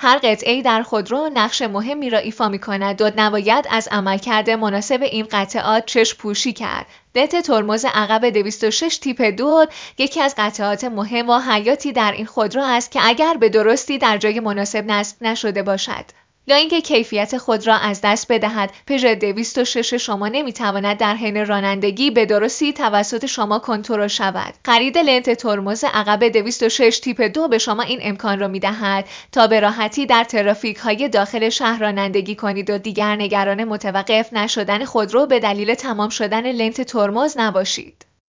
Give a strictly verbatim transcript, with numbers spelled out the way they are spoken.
هر قطعه‌ای در خودرو نقش مهمی را ایفا می‌کند و نباید از عملکرد مناسب این قطعات چشم پوشی کرد. لنت ترمز عقب دویست و شش تیپ دو یکی از قطعات مهم و حیاتی در این خودرو است که اگر به درستی در جای مناسب نصب نشده باشد یا اینکه کیفیت خود را از دست بدهد، پژو دویست و شش شما نمیتواند در حین رانندگی به درستی توسط شما کنترل شود. خرید لنت ترمز عقب دویست و شش تیپ دو به شما این امکان را میدهد تا به راحتی در ترافیک های داخل شهر رانندگی کنید و دیگر نگران متوقف نشدن خودرو به دلیل تمام شدن لنت ترمز نباشید.